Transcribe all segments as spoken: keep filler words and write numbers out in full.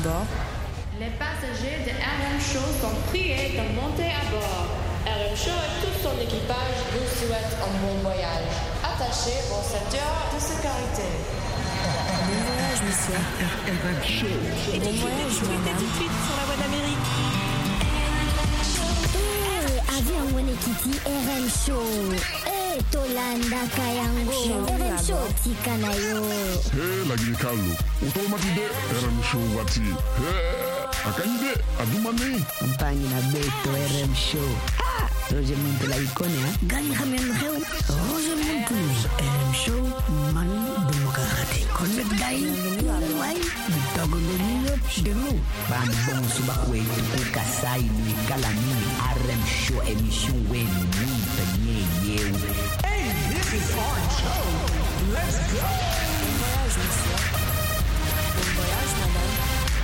bord. Les passagers de R M Show sont priés de monter à bord. R M Show et tout son équipage vous souhaitent un bon voyage. Attachez vos ceintures de sécurité. Bon voyage, monsieur. R M Show. Et bon voyage, madame. Tout de suite sur la voie d'Amérique. Eh, avion wene kiti R M Show. Eh, Tolanda Kayango. R M Show tikana yo. Hey, lagi Carlo. Automatique R M Show wati. Hey. Akanyide adumane Campagne na beto R M Show. Ah, Roger Monte la icône, hein? Gagne Hamel Reu. Roger Monte R M Show man démocratique. Connect Dai. Why? Du togo de New de nous. Bam bon subakwe pour Kasai ni Kalani R M Show émission wen ni penye yeu. Hey, this is R M Show. Let's go. Bon voyage, monsieur. Bon voyage, madame.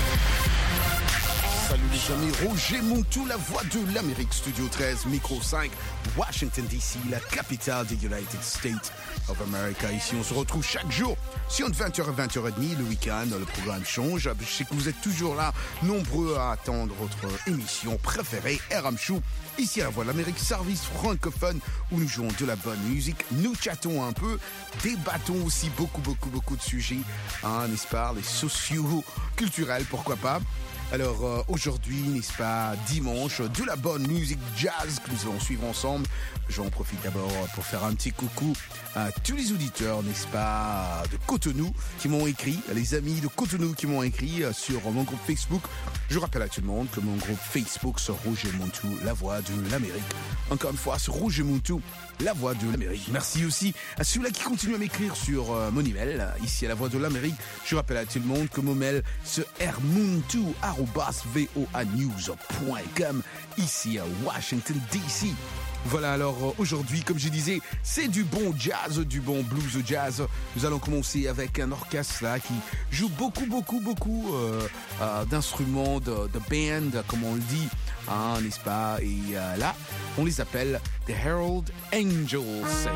Salut les amis, Roger Montou, la voix de l'Amérique, Studio treize, Micro cinq, Washington D C, la capitale des United States of America. Ici, on se retrouve chaque jour sur vingt heures à vingt heures trente, le week-end, le programme change. Je sais que vous êtes toujours là, nombreux à attendre votre émission préférée, R M Show. Ici à la voix de l'Amérique, service francophone où nous jouons de la bonne musique, nous chattons un peu, débattons aussi beaucoup, beaucoup, beaucoup de sujets, hein, n'est-ce pas, les socio-culturels, pourquoi pas. Alors euh, aujourd'hui, n'est-ce pas, dimanche, de la bonne musique jazz que nous allons suivre ensemble. J'en profite d'abord pour faire un petit coucou à tous les auditeurs, n'est-ce pas, de Cotonou qui m'ont écrit, les amis de Cotonou qui m'ont écrit sur mon groupe Facebook. Je rappelle à tout le monde que mon groupe Facebook c'est Roger Montou, la voix de l'Amérique. Encore une fois, c'est Roger Montou, la voix de l'Amérique. Merci aussi à ceux-là qui continuent à m'écrire sur euh, mon email, ici à la voix de l'Amérique. Je rappelle à tout le monde que mon mail c'est rmontou arobase voanews point com ici à Washington D C. Voilà, alors euh, aujourd'hui, comme je disais, c'est du bon jazz, du bon blues jazz. Nous allons commencer avec un orchestre là qui joue beaucoup, beaucoup, beaucoup euh, euh, d'instruments de, de band, comme on le dit, hein, n'est-ce pas? Et euh, là, on les appelle The Herald Angels.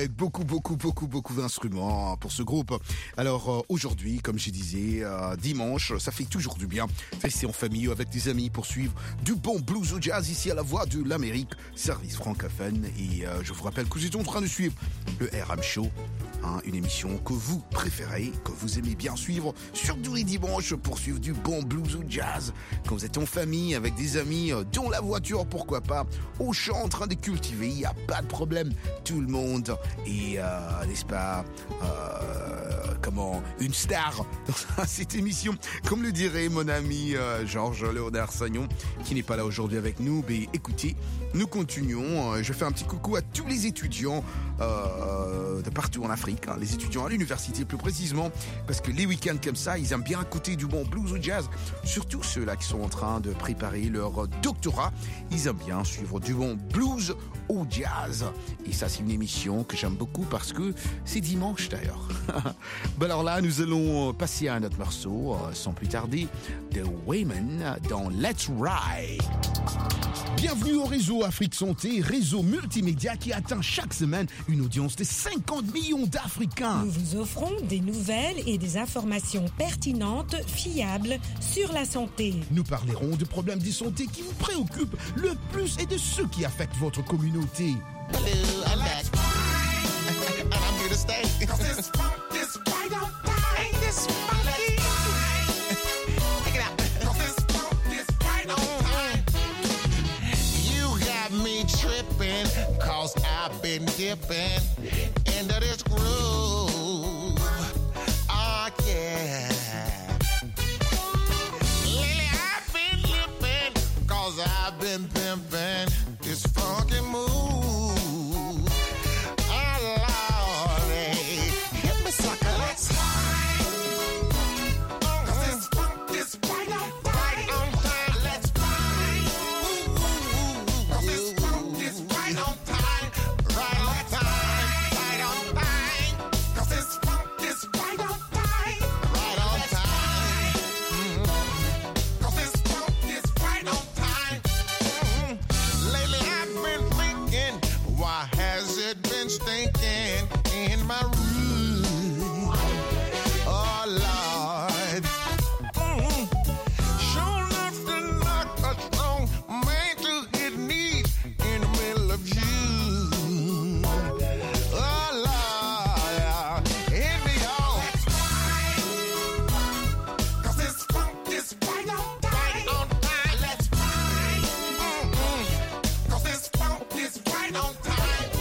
avec beaucoup, beaucoup, beaucoup, beaucoup d'instruments pour ce groupe. Alors euh, aujourd'hui, comme je disais, euh, dimanche, ça fait toujours du bien. Rester en famille ou avec des amis pour suivre du bon blues ou jazz ici à la Voix de l'Amérique, service francophone. Et euh, je vous rappelle que j'étais en train de suivre le R M Show, hein, une émission que vous préférez, que vous aimez bien suivre, surtout les dimanches pour suivre du bon blues ou jazz. Quand vous êtes en famille, avec des amis, euh, dans la voiture, pourquoi pas, au champ en train de cultiver, il n'y a pas de problème. Tout le monde est, euh, n'est-ce pas, euh, comment, une star dans cette émission, comme le dirait mon ami euh, Georges Léonard Sagnon, qui n'est pas là aujourd'hui avec nous. Mais écoutez, nous continuons. Je fais un petit coucou à tous les étudiants euh, de partout en Afrique, hein, les étudiants à l'université plus précisément, parce que les week-ends comme ça, ils aiment bien écouter du bon blues ou jazz, surtout ceux-là qui sont en train de préparer leur doctorat. Ils aiment bien suivre du bon blues ou jazz. Et ça, c'est une émission que j'aime beaucoup parce que c'est dimanche d'ailleurs. Ben alors là, nous allons passer à un autre morceau, sans plus tarder, de Wayman dans Let's Ride. Bienvenue au réseau Afrique Santé, réseau multimédia qui atteint chaque semaine une audience de cinquante millions d'Africains. Nous vous offrons des nouvelles et des informations pertinentes, fiables sur la santé. Nous parlerons de problèmes de santé qui vous préoccupent le plus et de ceux qui affectent votre communauté. Hello, I'm back. And I'm here to stay. Cause this funk is right on time. This funky. Check it out. Cause this funk is right on time. You got me tripping. Cause I've been dipping into this groove. Oh, yeah. Lately I've been lipping. Cause I've been pimping this funky move. Stinking in my room. Oh Lord, mm-hmm. Sure enough to knock a strong man to his knees in the middle of June. Oh Lord, hit me on. Cause this funk is right on time. Right on time. Let's ride. Mm-hmm. Cause this funk is right on time.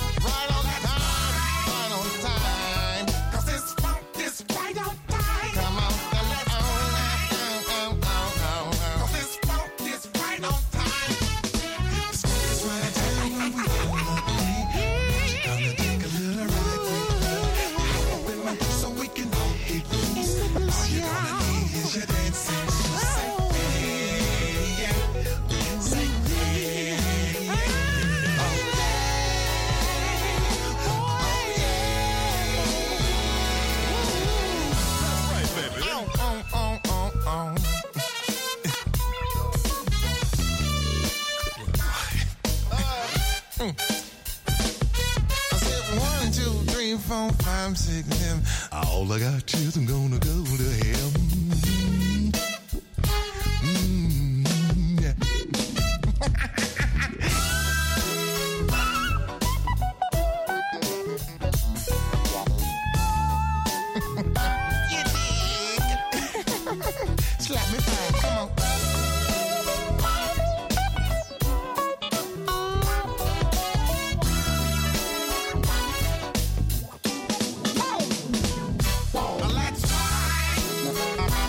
Four, five, six, seven. All I got is I'm gonna go to heaven. Mm, yeah. You dig? Slap me back, come on. Let's ride.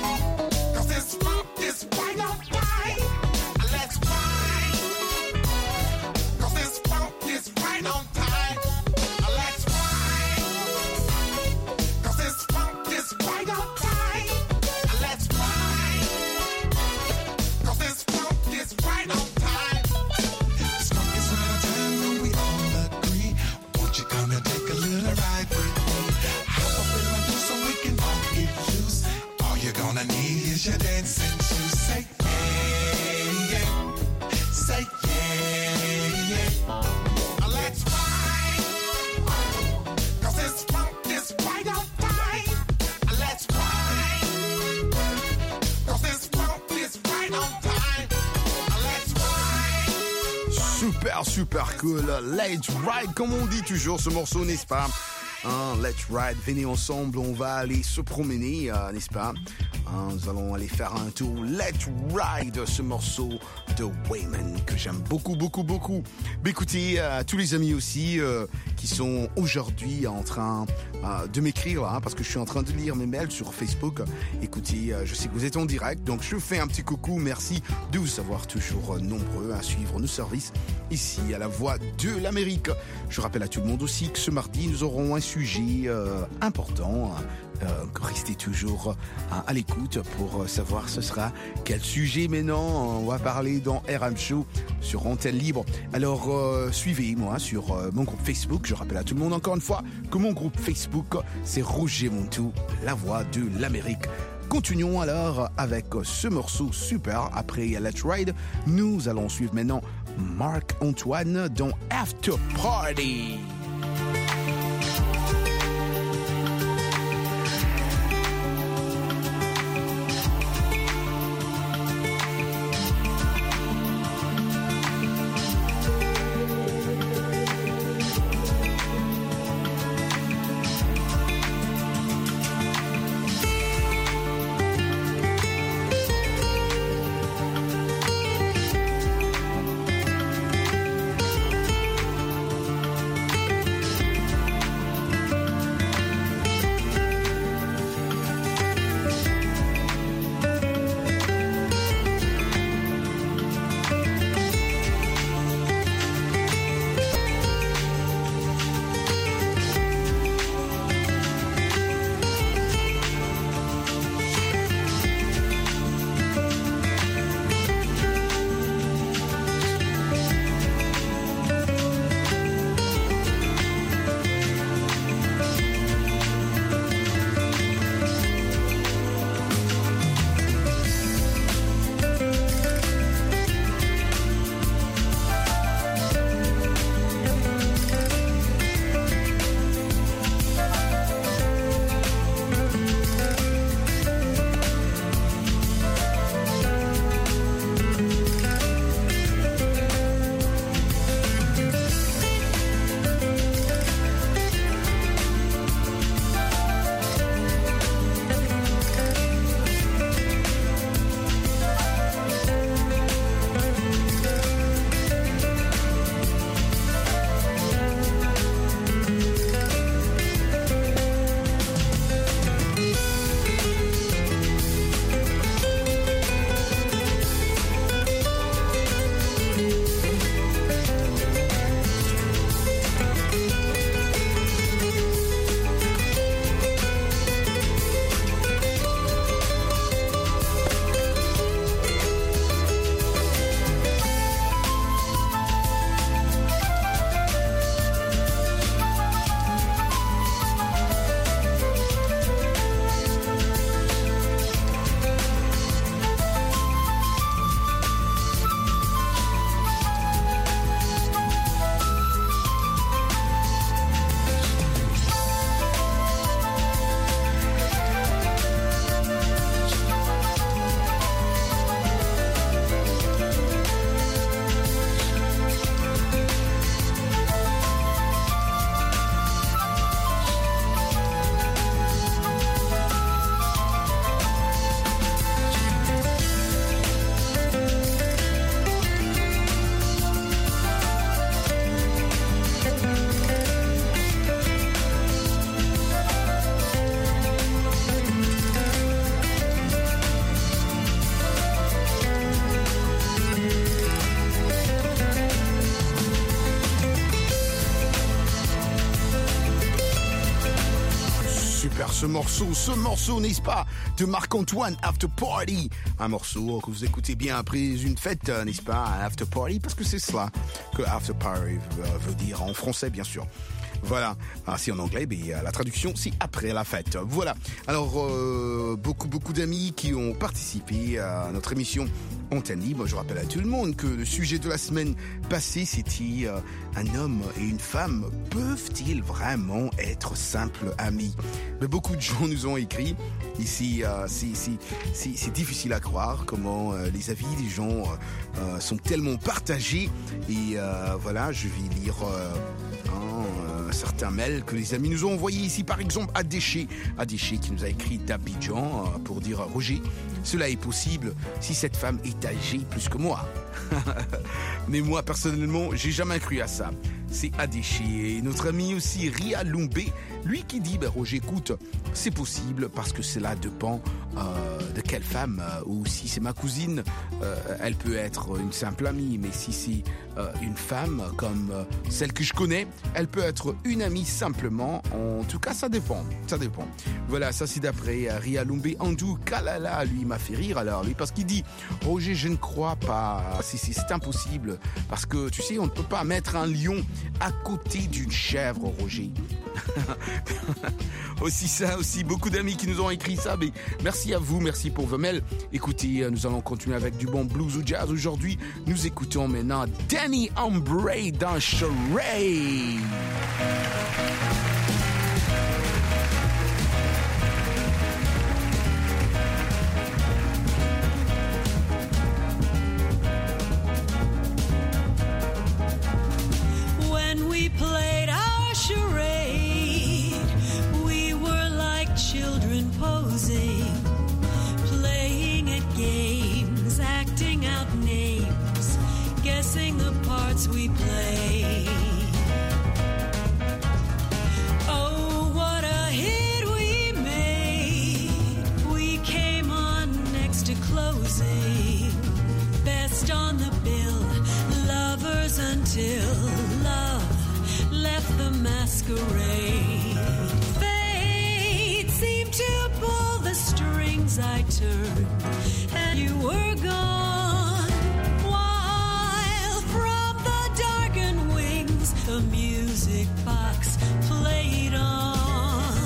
super cool. Let's ride, comme on dit toujours, ce morceau, n'est-ce pas? Hein, let's ride, venez ensemble, on va aller se promener, euh, n'est-ce pas? Hein, nous allons aller faire un tour. Let's ride, ce morceau de Wayman que j'aime beaucoup, beaucoup, beaucoup. Mais écoutez, euh, tous les amis aussi euh, qui sont aujourd'hui en train euh, de m'écrire, là, hein, parce que je suis en train de lire mes mails sur Facebook. Écoutez, euh, je sais que vous êtes en direct, donc je fais un petit coucou. Merci de vous savoir toujours nombreux à suivre nos services ici à la Voix de l'Amérique. Je rappelle à tout le monde aussi que ce mardi, nous aurons un sujet euh, important. Euh, restez toujours euh, à l'écoute pour euh, savoir ce sera quel sujet maintenant on va parler dans R M Show sur Antenne Libre. Alors euh, suivez-moi sur euh, mon groupe Facebook. Je rappelle à tout le monde encore une fois que mon groupe Facebook c'est Roger Montou, la Voix de l'Amérique. Continuons alors avec ce morceau super. Après Let's Ride, nous allons suivre maintenant Marc-Antoine dans After Party. Ce morceau, ce morceau, n'est-ce pas, de Marc-Antoine, After Party. Un morceau que vous écoutez bien après une fête, n'est-ce pas, un After Party, parce que c'est cela que After Party veut dire en français, bien sûr. Voilà. Ah, si en anglais, mais la traduction, c'est après la fête. Voilà. Alors, euh, beaucoup, beaucoup d'amis qui ont participé à notre émission Antenne Libre. Je rappelle à tout le monde que le sujet de la semaine passée, c'était euh, un homme et une femme peuvent-ils vraiment être simples amis? Mais beaucoup de gens nous ont écrit. Ici, euh, c'est, c'est, c'est, c'est difficile à croire comment euh, les avis des gens euh, sont tellement partagés. Et euh, voilà, je vais lire euh, hein, euh, certains mails que les amis nous ont envoyés ici. Par exemple, Adéché, Adéché qui nous a écrit d'Abidjan euh, pour dire Roger, cela est possible si cette femme est âgée plus que moi. Mais moi, personnellement, j'ai jamais cru à ça. C'est Adéché. Et notre ami aussi, Ria Lumbé, lui qui dit, ben, Roger, écoute, c'est possible parce que cela dépend euh, de quelle femme. Euh, ou si c'est ma cousine, euh, elle peut être une simple amie. Mais si c'est euh, une femme comme euh, celle que je connais, elle peut être une amie simplement. En tout cas, ça dépend. Ça dépend. Voilà, ça c'est d'après euh, Ria Lumbé. Andou Kalala, lui, m'a fait rire alors, lui, parce qu'il dit, Roger, je ne crois pas. C'est, c'est, c'est impossible. Parce que, tu sais, on ne peut pas mettre un lion à côté d'une chèvre, Roger. Aussi ça, aussi beaucoup d'amis qui nous ont écrit ça. Mais merci à vous, merci pour vos mails. Écoutez, nous allons continuer avec du bon blues ou jazz aujourd'hui. Nous écoutons maintenant Danny Ombre dans Charade. Played our charade. We were like children posing, playing at games, acting out names, guessing the parts we play. Oh, what a hit we made. We came on next to closing, best on the bill, lovers until love left the masquerade. Fate seemed to pull the strings I turned, and you were gone. While from the darkened wings, the music box played on.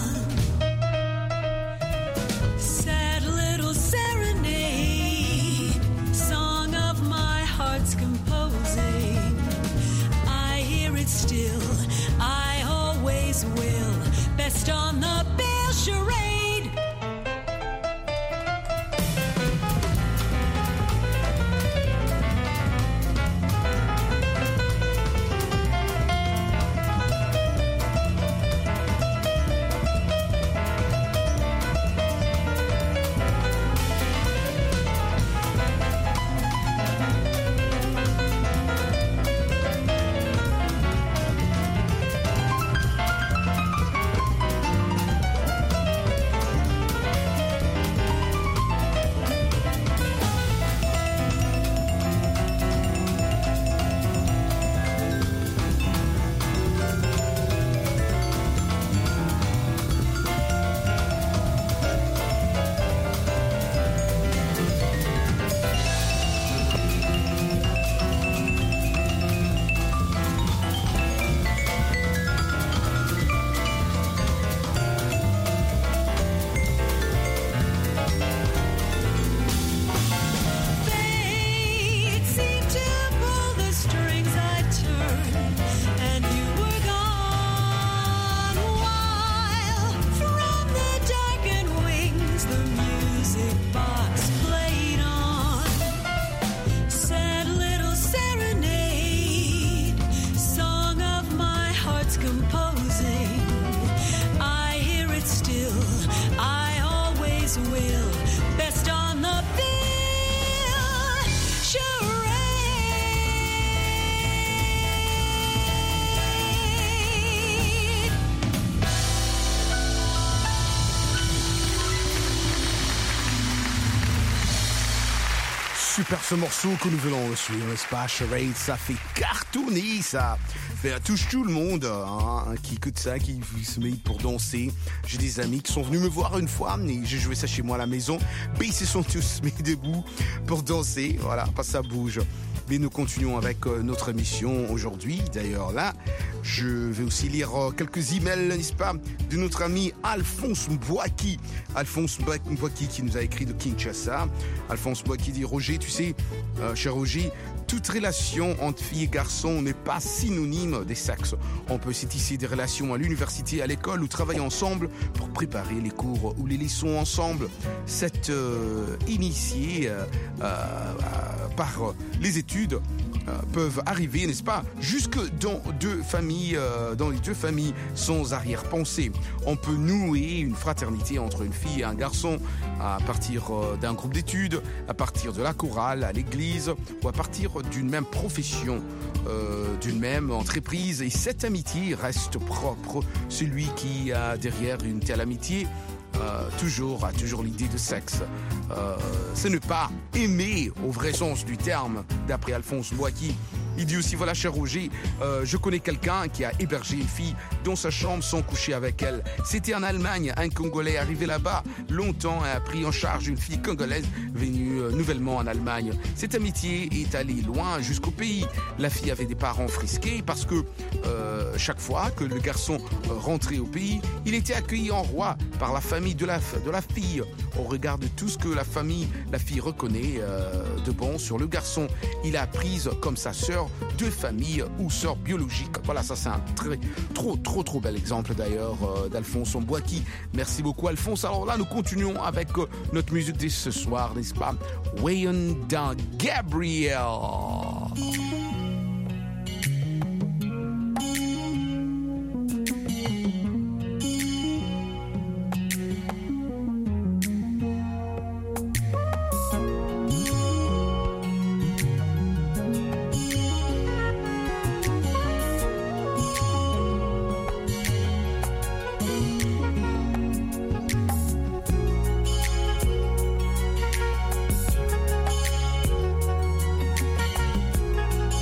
Sad little serenade, song of my heart's composing. I hear it still, I always will. Best on the bill, charade. Super ce morceau que nous venons de suivre, n'est-ce pas? Charade, ça fait cartonner, ça fait touche tout le monde hein, qui écoute ça, qui se met pour danser. J'ai des amis qui sont venus me voir une fois et j'ai joué ça chez moi à la maison. Mais ils se sont tous mis debout pour danser, voilà, parce que ça bouge. Mais nous continuons avec euh, notre émission aujourd'hui. D'ailleurs, là, je vais aussi lire euh, quelques emails, n'est-ce pas, de notre ami Alphonse Mbouaki. Alphonse Mbouaki qui nous a écrit de Kinshasa. Alphonse Mbouaki dit, Roger, tu sais, euh, cher Roger, toute relation entre filles et garçons n'est pas synonyme des sexes. On peut se tisser des relations à l'université, à l'école ou travailler ensemble pour préparer les cours ou les leçons ensemble. Cette euh, initiée euh, euh, par les études euh, peuvent arriver, n'est-ce pas, jusque dans deux familles, euh, dans les deux familles sans arrière-pensée. On peut nouer une fraternité entre une fille et un garçon à partir euh, d'un groupe d'études, à partir de la chorale, à l'église ou à partir d'une même profession, euh, d'une même entreprise. Et cette amitié reste propre. Celui qui a derrière une telle amitié euh, toujours a toujours l'idée de sexe. Euh, ce n'est pas aimer au vrai sens du terme, d'après Alphonse Mbouaki. Il dit aussi, voilà, cher Roger, euh, je connais quelqu'un qui a hébergé une fille dans sa chambre sans coucher avec elle. C'était en Allemagne, un Congolais arrivé là-bas longtemps a pris en charge une fille congolaise venue euh, nouvellement en Allemagne. Cette amitié est allée loin jusqu'au pays. La fille avait des parents frisqués parce que euh, chaque fois que le garçon euh, rentrait au pays, il était accueilli en roi par la famille de la, de la fille. Au regard de tout ce que la famille, la fille reconnaît euh, de bon sur le garçon, il a prise comme sa sœur de famille ou sœur biologique. Voilà, ça c'est un très, trop, trop, trop bel exemple d'ailleurs euh, d'Alphonse Mbouaki. Merci beaucoup Alphonse. Alors là, nous continuons avec euh, notre musique de ce soir, n'est-ce pas? Wayon dans Gabriel. Thank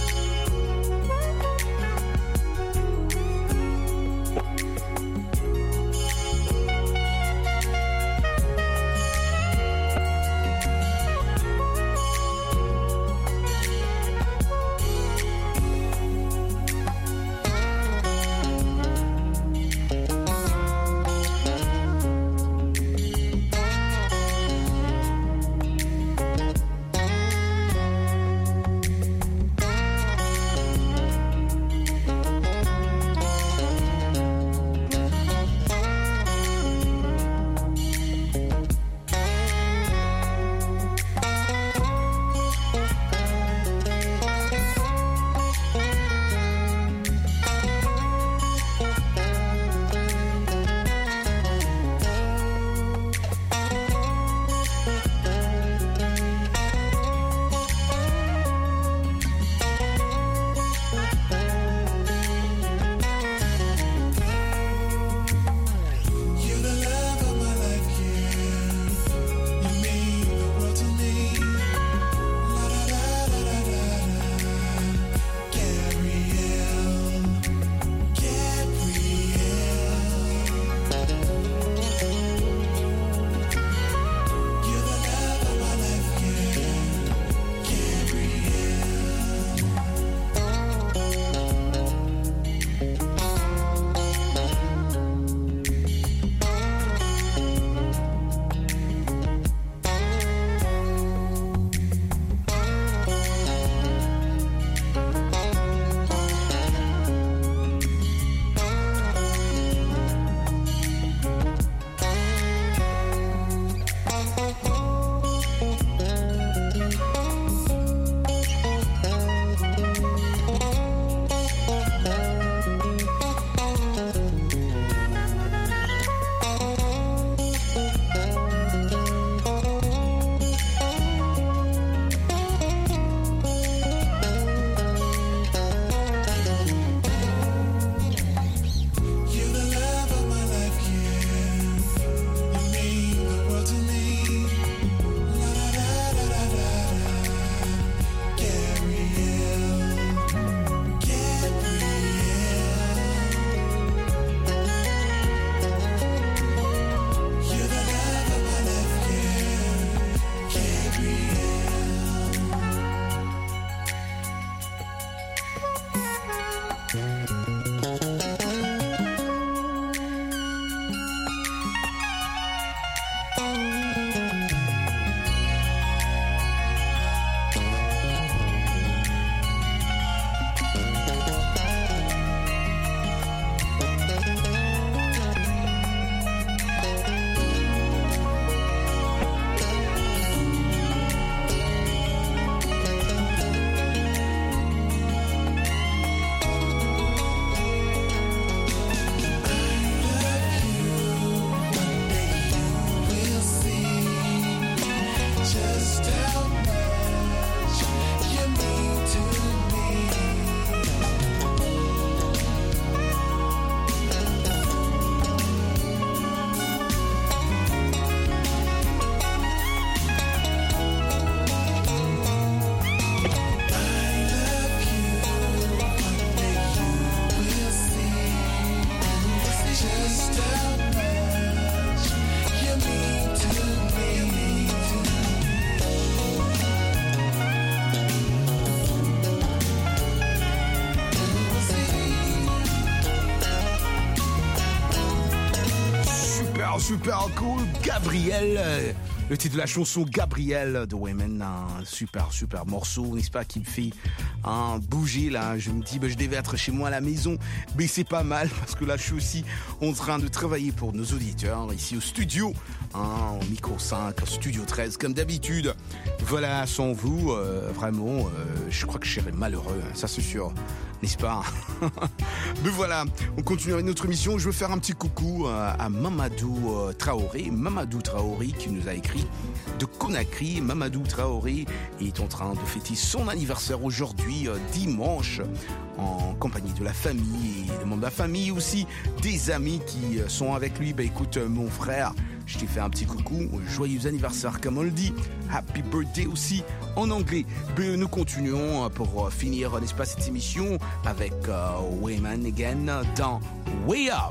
super, super cool. Gabriel. Euh, le titre de la chanson Gabriel de Women. Un super, super morceau, n'est-ce pas, qui me fait hein, bouger là. Je me dis, bah, je devais être chez moi à la maison. Mais c'est pas mal parce que là, je suis aussi en train de travailler pour nos auditeurs ici au studio. Hein, au micro cinq, studio treize, comme d'habitude. Voilà, sans vous, euh, vraiment, euh, je crois que je serais malheureux. Hein, ça, c'est sûr. N'est-ce pas? Mais voilà, on continue avec notre émission. Je veux faire un petit coucou à Mamadou Traoré. Mamadou Traoré qui nous a écrit de Conakry. Mamadou Traoré est en train de fêter son anniversaire aujourd'hui, dimanche, en compagnie de la famille et des membres de la famille aussi, des amis qui sont avec lui. Bah écoute, mon frère, je t'ai fait un petit coucou, joyeux anniversaire comme on le dit, happy birthday aussi en anglais. Mais nous continuons pour finir, n'est-ce pas, cette émission avec uh, Wayman again dans Way Up.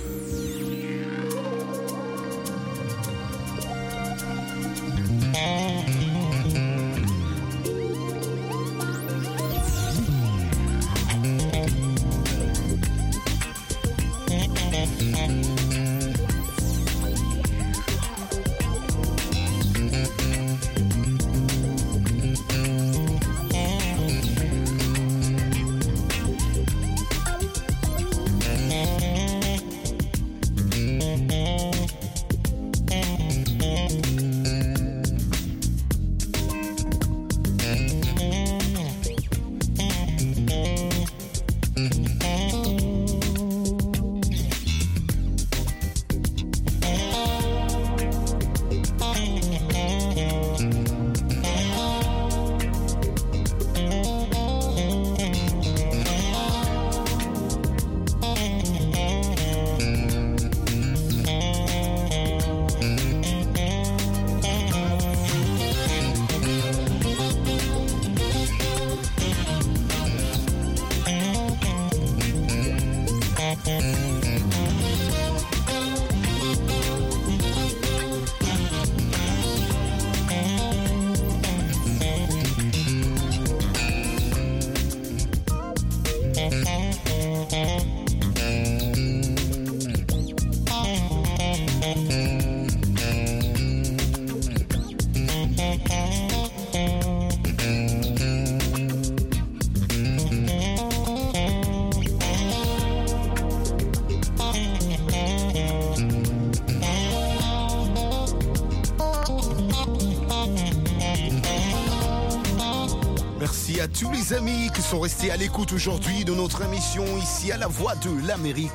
À tous les amis qui sont restés à l'écoute aujourd'hui de notre émission ici à la Voix de l'Amérique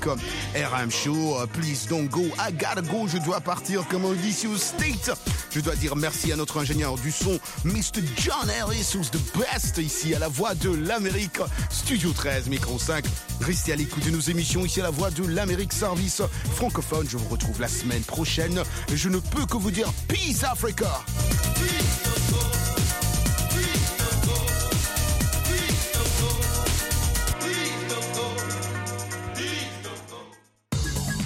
R M Show. Please don't go, I gotta go. Je dois partir comme on dit ici au State. Je dois dire merci à notre ingénieur du son, mister John Harris, who's the best ici à la Voix de l'Amérique, Studio treize, Micro cinq. Restez à l'écoute de nos émissions ici à la Voix de l'Amérique, service francophone. Je vous retrouve la semaine prochaine. Je ne peux que vous dire Peace Africa. Peace.